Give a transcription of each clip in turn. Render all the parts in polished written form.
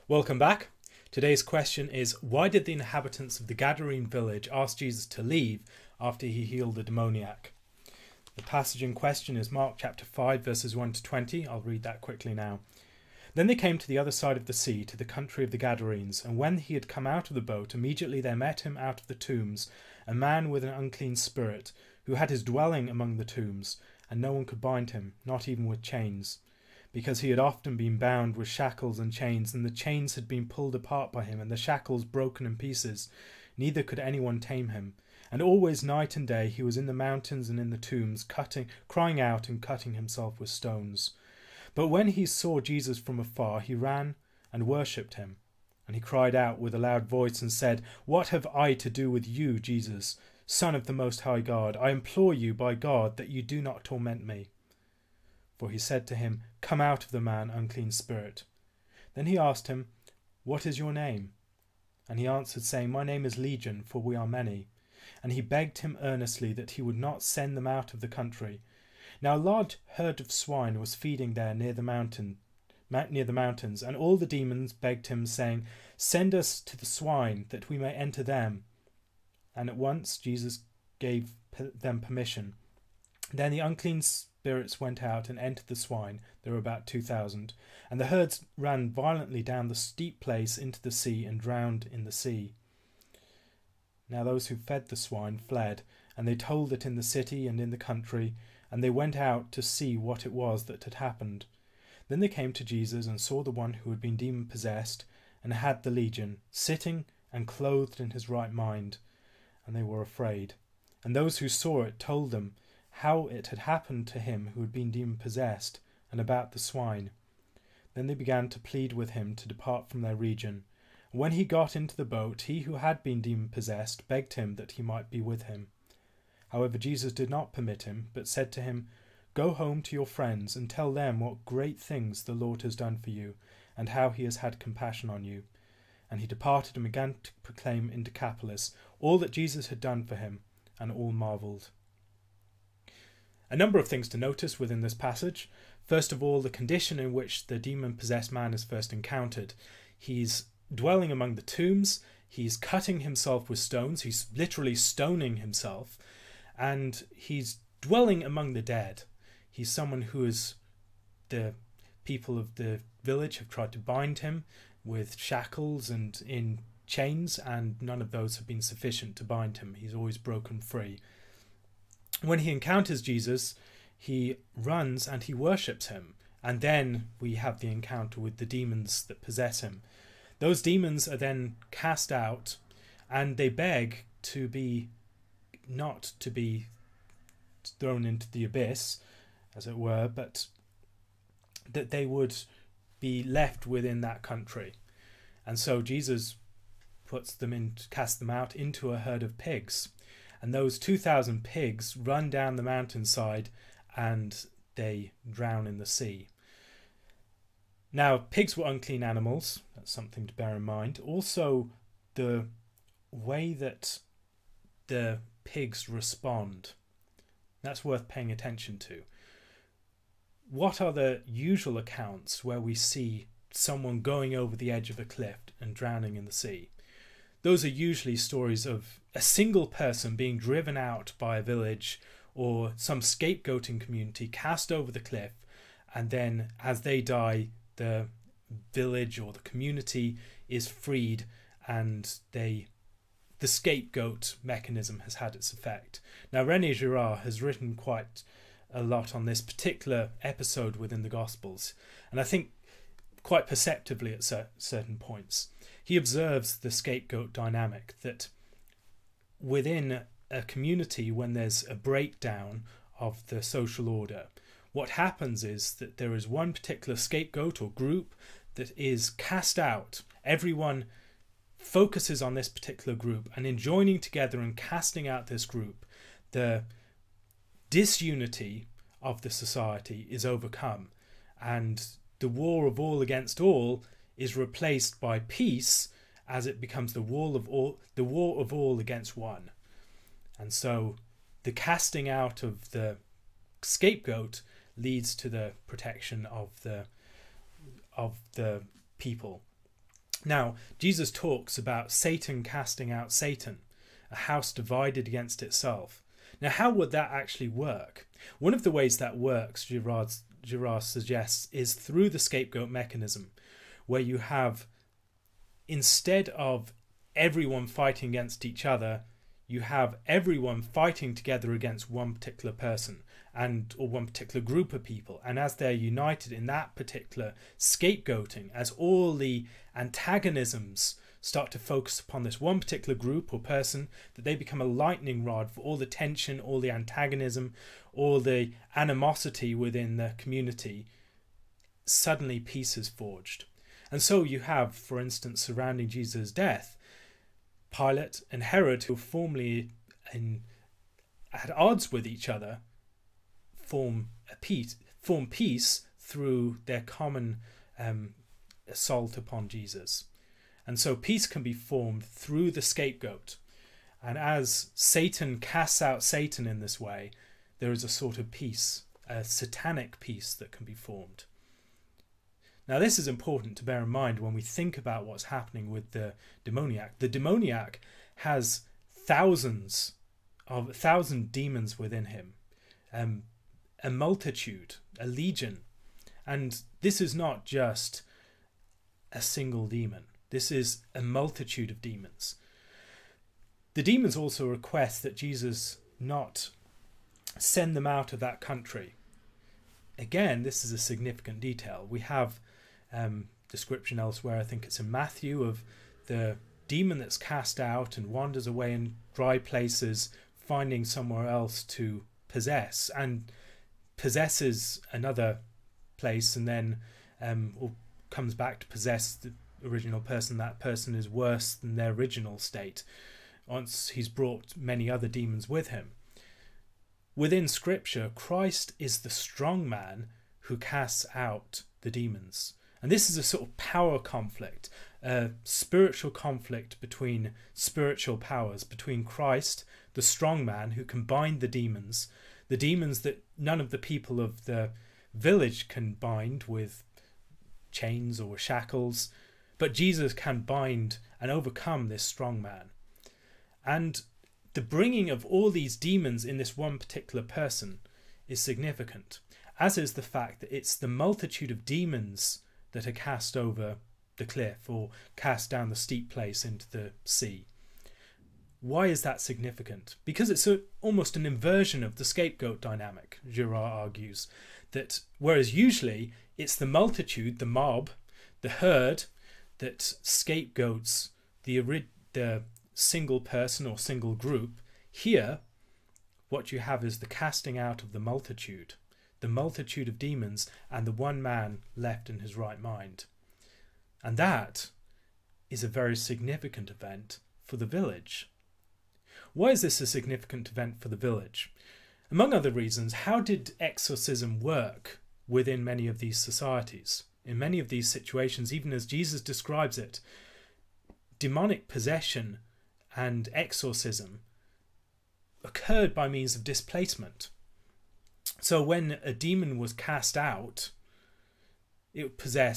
Welcome back. Today's question is, why did the inhabitants of the Gadarene village ask Jesus to leave after he healed the demoniac? The passage in question is Mark chapter 5 verses 1 to 20. I'll read that quickly now. Then they came to the other side of the sea, to the country of the Gadarenes, and when he had come out of the boat, immediately there met him out of the tombs a man with an unclean spirit, who had his dwelling among the tombs, and no one could bind him, not even with chains, because he had often been bound with shackles and chains, and the chains had been pulled apart by him, and the shackles broken in pieces. Neither could anyone tame him. And always night and day he was in the mountains and in the tombs, crying out and cutting himself with stones. But when he saw Jesus from afar, he ran and worshipped him. And he cried out with a loud voice and said, "What have I to do with you, Jesus, Son of the Most High God? I implore you by God that you do not torment me." For he said to him, "Come out of the man, unclean spirit." Then he asked him, "What is your name?" And he answered, saying, "My name is Legion, for we are many." And he begged him earnestly that he would not send them out of the country. Now a large herd of swine was feeding there near the mountains, and all the demons begged him, saying, "Send us to the swine, that we may enter them." And at once Jesus gave them permission. Then the unclean spirits went out and entered the swine. There were about 2,000. And the herds ran violently down the steep place into the sea and drowned in the sea. Now those who fed the swine fled, and they told it in the city and in the country, and they went out to see what it was that had happened. Then they came to Jesus and saw the one who had been demon-possessed and had the legion, sitting and clothed in his right mind, and they were afraid. And those who saw it told them how it had happened to him who had been demon-possessed, and about the swine. Then they began to plead with him to depart from their region. When he got into the boat, he who had been demon-possessed begged him that he might be with him. However, Jesus did not permit him, but said to him, "Go home to your friends and tell them what great things the Lord has done for you, and how he has had compassion on you." And he departed and began to proclaim in Decapolis all that Jesus had done for him, and all marvelled. A number of things to notice within this passage. First of all, the condition in which the demon-possessed man is first encountered. He's dwelling among the tombs, he's cutting himself with stones, he's literally stoning himself, and he's dwelling among the dead. He's someone who is, the people of the village have tried to bind him with shackles and in chains, and none of those have been sufficient to bind him. He's always broken free. When he encounters Jesus, he runs and he worships him, and then we have the encounter with the demons that possess him. Those demons are then cast out, and they beg to be not to be thrown into the abyss, as it were, but that they would be left within that country. And so Jesus casts them out into a herd of pigs, and those 2,000 pigs run down the mountainside and they drown in the sea. Now, pigs were unclean animals. That's something to bear in mind. Also, the way that the pigs respond, that's worth paying attention to. What are the usual accounts where we see someone going over the edge of a cliff and drowning in the sea? Those are usually stories of a single person being driven out by a village or some scapegoating community, cast over the cliff, and then as they die, the village or the community is freed, and the scapegoat mechanism has had its effect. Now, René Girard has written quite a lot on this particular episode within the Gospels, and I think quite perceptively at certain points. He observes the scapegoat dynamic, that within a community, when there's a breakdown of the social order, what happens is that there is one particular scapegoat or group that is cast out. Everyone focuses on this particular group, and in joining together and casting out this group, the disunity of the society is overcome, and the war of all against all is replaced by peace, as it becomes the war of all against one. And so the casting out of the scapegoat leads to the protection of the people. Now, Jesus talks about Satan casting out Satan, a house divided against itself. Now, how would that actually work? One of the ways that works, Girard suggests, is through the scapegoat mechanism, where you have, instead of everyone fighting against each other, you have everyone fighting together against one particular person or one particular group of people. And as they're united in that particular scapegoating, as all the antagonisms start to focus upon this one particular group or person, that they become a lightning rod for all the tension, all the antagonism, all the animosity within the community. Suddenly peace is forged. And so you have, for instance, surrounding Jesus' death, Pilate and Herod, who were formerly at odds with each other, form peace through their common assault upon Jesus. And so peace can be formed through the scapegoat. And as Satan casts out Satan in this way, there is a sort of peace, a satanic peace that can be formed. Now, this is important to bear in mind when we think about what's happening with the demoniac. The demoniac has thousands demons within him, a multitude, a legion. And this is not just a single demon. This is a multitude of demons. The demons also request that Jesus not send them out of that country. Again, this is a significant detail. We have description elsewhere, I think it's in Matthew, of the demon that's cast out and wanders away in dry places, finding somewhere else to possess, and possesses another place, and then comes back to possess the original person. That person is worse than their original state once he's brought many other demons with him. Within Scripture, Christ is the strong man who casts out the demons. And this is a sort of power conflict, a spiritual conflict between spiritual powers, between Christ, the strong man who can bind the demons that none of the people of the village can bind with chains or shackles, but Jesus can bind and overcome this strong man. And the bringing of all these demons in this one particular person is significant, as is the fact that it's the multitude of demons that are cast over the cliff or cast down the steep place into the sea. Why is that significant? Because it's almost an inversion of the scapegoat dynamic, Girard argues, that whereas usually it's the multitude, the mob, the herd, that scapegoats the single person or single group, here what you have is the casting out of the multitude of demons, and the one man left in his right mind. And that is a very significant event for the village. Why is this a significant event for the village? Among other reasons, how did exorcism work within many of these societies? In many of these situations, even as Jesus describes it, demonic possession and exorcism occurred by means of displacement. So when a demon was cast out, it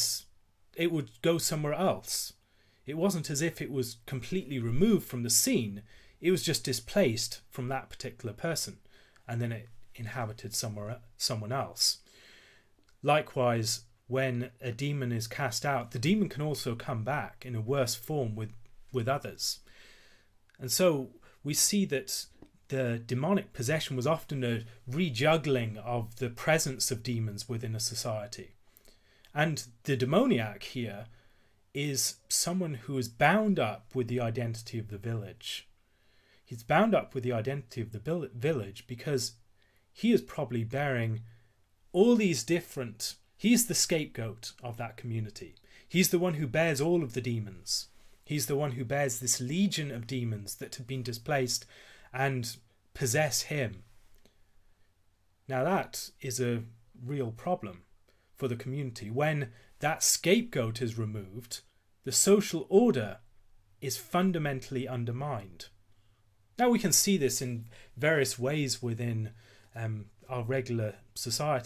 would go somewhere else. It wasn't as if it was completely removed from the scene. It was just displaced from that particular person, and then it inhabited someone else. Likewise, when a demon is cast out, the demon can also come back in a worse form with others. And so we see that the demonic possession was often a rejuggling of the presence of demons within a society. And the demoniac here is someone who is bound up with the identity of the village. He's bound up with the identity of the village because he is probably bearing all these different... He's the scapegoat of that community. He's the one who bears all of the demons. He's the one who bears this legion of demons that have been displaced and possess him. Now that is a real problem for the community. When that scapegoat is removed, the social order is fundamentally undermined. Now we can see this in various ways within our regular society.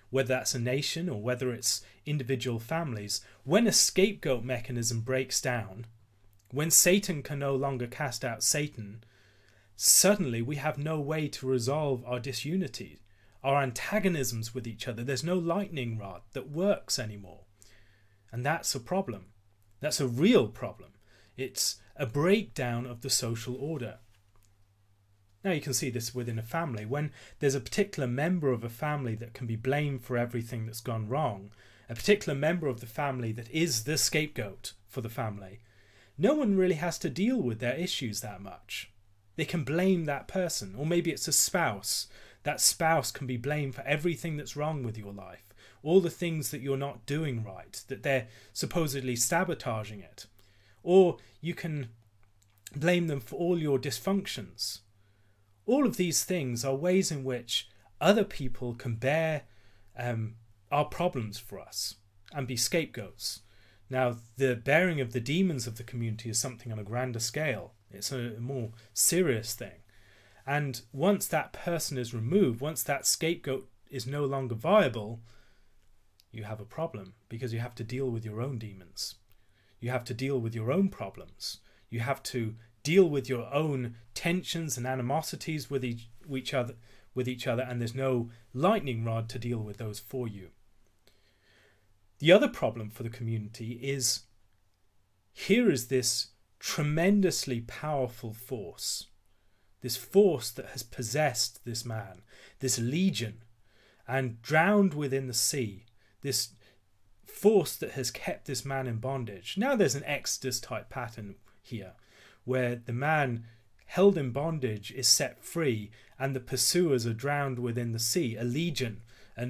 whether that's a nation or whether it's individual families, when a scapegoat mechanism breaks down, when Satan can no longer cast out Satan, suddenly we have no way to resolve our disunity, our antagonisms with each other. There's no lightning rod that works anymore. And that's a problem. That's a real problem. It's a breakdown of the social order. Now you can see this within a family. When there's a particular member of a family that can be blamed for everything that's gone wrong, a particular member of the family that is the scapegoat for the family, no one really has to deal with their issues that much. They can blame that person, or maybe it's a spouse. That spouse can be blamed for everything that's wrong with your life, all the things that you're not doing right, that they're supposedly sabotaging it. Or you can blame them for all your dysfunctions. All of these things are ways in which other people can bear our problems for us and be scapegoats. Now, the bearing of the demons of the community is something on a grander scale. It's a more serious thing. And once that person is removed, once that scapegoat is no longer viable, you have a problem, because you have to deal with your own demons. You have to deal with your own problems. You have to deal with your own tensions and animosities with each other, and there's no lightning rod to deal with those for you. The other problem for the community is, here is this tremendously powerful force, this force that has possessed this man, this legion, and drowned within the sea, this force that has kept this man in bondage. Now there's an Exodus type pattern here, where the man held in bondage is set free and the pursuers are drowned within the sea. A legion,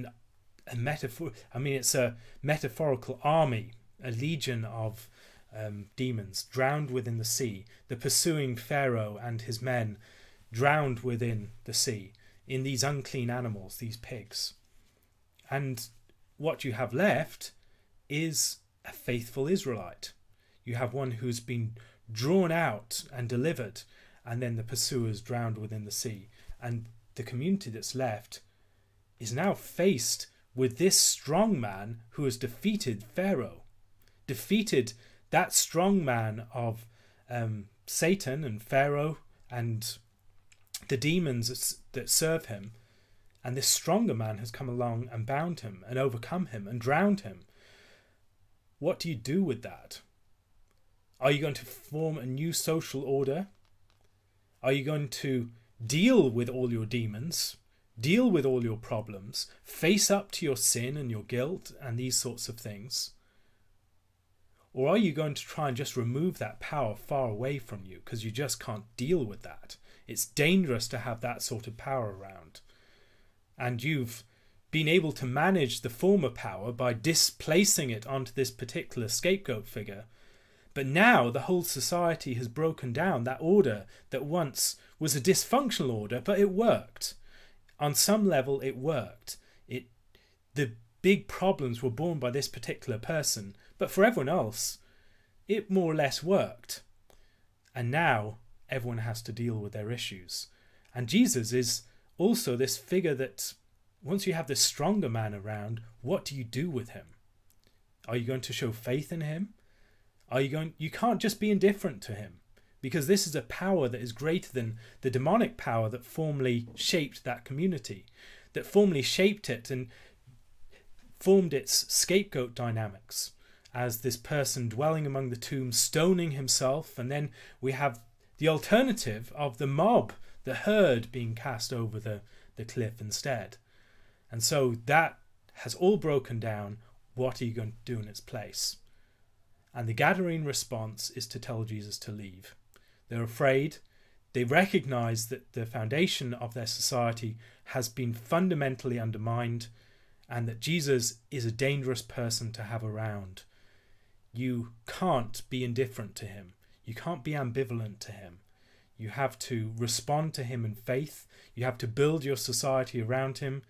it's a metaphorical army, a legion of demons drowned within the sea. The pursuing Pharaoh and his men drowned within the sea in these unclean animals, these pigs. And what you have left is a faithful Israelite. You have one who's been drawn out and delivered, and then the pursuers drowned within the sea. And the community that's left is now faced with this strong man who has defeated Pharaoh, defeated that strong man of Satan and Pharaoh and the demons that serve him. And this stronger man has come along and bound him and overcome him and drowned him. What do you do with that? Are you going to form a new social order? Are you going to deal with all your demons, deal with all your problems, face up to your sin and your guilt and these sorts of things? Or are you going to try and just remove that power far away from you because you just can't deal with that? It's dangerous to have that sort of power around. And you've been able to manage the former power by displacing it onto this particular scapegoat figure. But now the whole society has broken down. That order that once was a dysfunctional order, but it worked. On some level it worked. The big problems were borne by this particular person, but for everyone else it more or less worked. And now everyone has to deal with their issues. And Jesus is also this figure that once you have this stronger man around, what do you do with him? Are you going to show faith in him? You can't just be indifferent to him, because this is a power that is greater than the demonic power that formerly shaped that community, that formerly shaped it and formed its scapegoat dynamics as this person dwelling among the tombs, stoning himself. And then we have the alternative of the mob, the herd, being cast over the cliff instead. And so that has all broken down. What are you going to do in its place? And the Gadarene response is to tell Jesus to leave. They're afraid. They recognize that the foundation of their society has been fundamentally undermined, and that Jesus is a dangerous person to have around. You can't be indifferent to him. You can't be ambivalent to him. You have to respond to him in faith. You have to build your society around him.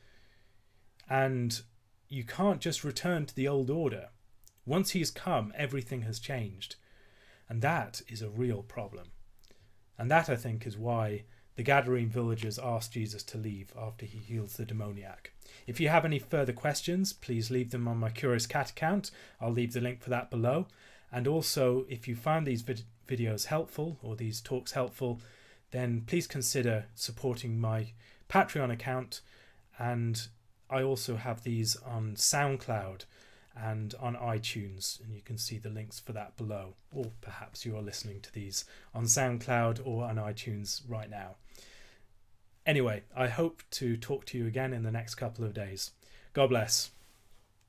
And you can't just return to the old order. Once he's come, everything has changed. And that is a real problem. And that, I think, is why the Gadarene villagers ask Jesus to leave after he heals the demoniac. If you have any further questions, please leave them on my Curious Cat account. I'll leave the link for that below. And also, if you found these videos helpful, or these talks helpful, then please consider supporting my Patreon account. And I also have these on SoundCloud and on iTunes, and you can see the links for that below. Or perhaps you are listening to these on SoundCloud or on iTunes right now. Anyway, I hope to talk to you again in the next couple of days. God bless.